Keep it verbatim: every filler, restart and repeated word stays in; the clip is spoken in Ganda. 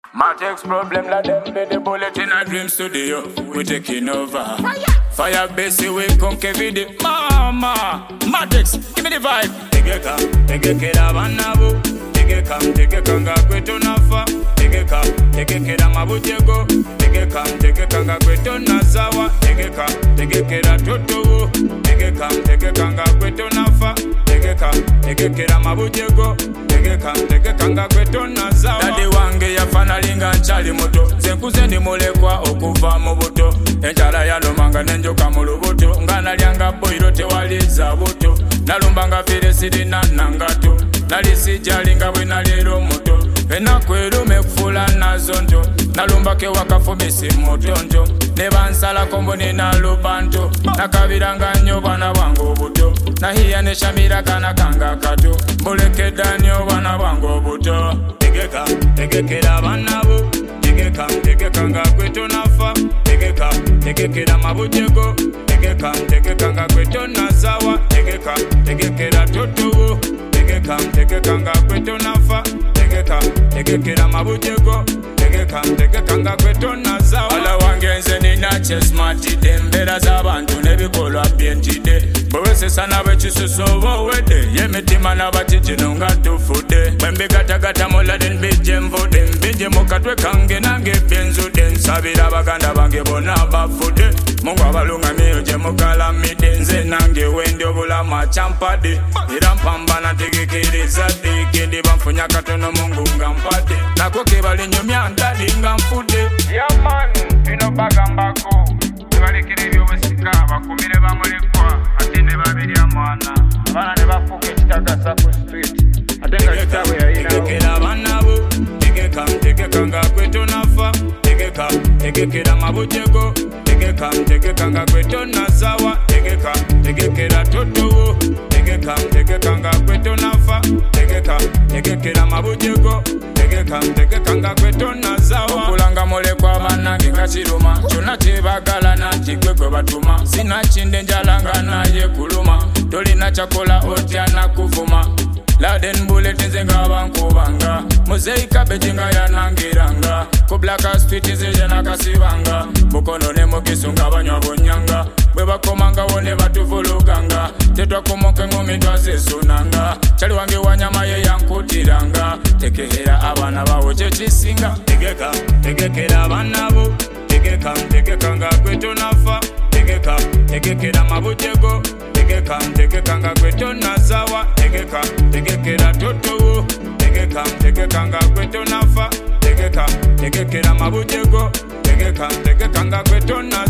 Matex problem la them be the bullet in a dream studio. We taking over. Fire, Fire base we conquer video. Mama, Matex, give me the vibe. Tegeka, tegekera banabu. Tegeka, tegekanga kweto nafa. Tegeka, tegekera mabujego. Tegeka, tegekanga kweto nazawa. Tegeka, tegekera toto. Tegeka, tegekanga kweto nafa. Tegeka, tegekera mabujego. Tegeka, tegekanga kweto nazawa. Dadi wange yafana linga nchali moto. Zenkuze ni mulekwa okuva mu buto. Enjala yanomanga nenjoka mu lubuto. Ngana lyanga boiro tewaliza buto. Nalumbanga vile sirina nangato. Nalisi jalinga bwe nalero muto. Enakweru mekufula nazonto. Nalumbake wakafumisi mutonto. Nebansala kombo nina lubanto. Nakabiranga nnyo bwana bwangu buto. Nahiya ne shamira kana kanga kato. Mbuleke danyo bwana bwangu buto. Tegeka, tegekera banabu. Tegeka, tegekanga kweto nafa. Tegeka, tegekera mabujego. Tegeka, tegekanga kweto nazawa. Tegeka, tegekera toto. Tegeka, tegekanga kweto nafa. Tegeka, tegekera mabujego. Tegeka, tegekanga kweto nazawa. Ala wangenze nina chesmati dembera z'abantu nebikolwa byentide. Bwese sana bwekisuso bowede yemitima n'abatijino nga tufude. Bwembigatagata mulade nbijje nvude. Mbijje mu katwe kange nange byenzude. Nsabira abaganda bange bonna bafude. Mungu abalungamye gye mugalamide. Nze nange wendi obulamu akyampadde. Era mpambana tegekeriza dde. Kendi banfunya katono Mungu nga mpadde. Nako kebali nyumya ndali nga nfudde. Yaman bino bagambako. Tebalekera ebyobusika bakumire bamulekwa. Ate ne babirya mwana. Abaana ne bafuuka ekitagasa ku street. Ate nga kitaabwe yayinawo. Tegekera bannabo. Tegeka, tegekanga kweto nafa. Tegeka, tegekera mabujego. Tegeka, tegekanga kweto nazawa. Tegeka, tegekera toto. Tegeka, tegekanga kweto nafa. Tegeka, tegekera mabujego. Tegeka, tegekanga kweto nazawa. Okulanga mulekwa bannange nga kiruma. Kyonna kyebagala nanti gwe gwe batuma. Sinakinde njalanga naye kuluma. Tolina kyakola otya nakuvuma. Laden bullet nze nga bankubanga. Muzeika beji nga yanangiranga. Ku Black Street nze janakasibanga. Bukono ne mukisu nga banywa bunyanga. Bwe bakomanga wone batuvuluganga. Tetwakomoka engumi twazesunanga. Kyali wange wanyama ye yankutiranga. Tekehera abaana bawo kye kisinga. Tegeka, tegekera bannabo. Tegeka, tegekanga kweto nafa. Tegeka, tegekera mabujego. Tegeka, tegekanga kweto nazawa. Tegeka, tegekera toto. Tegeka, tegekanga kweto nafa. Tegeka, tegekera mabujego. Tegeka, tegekanga kweto nazawa.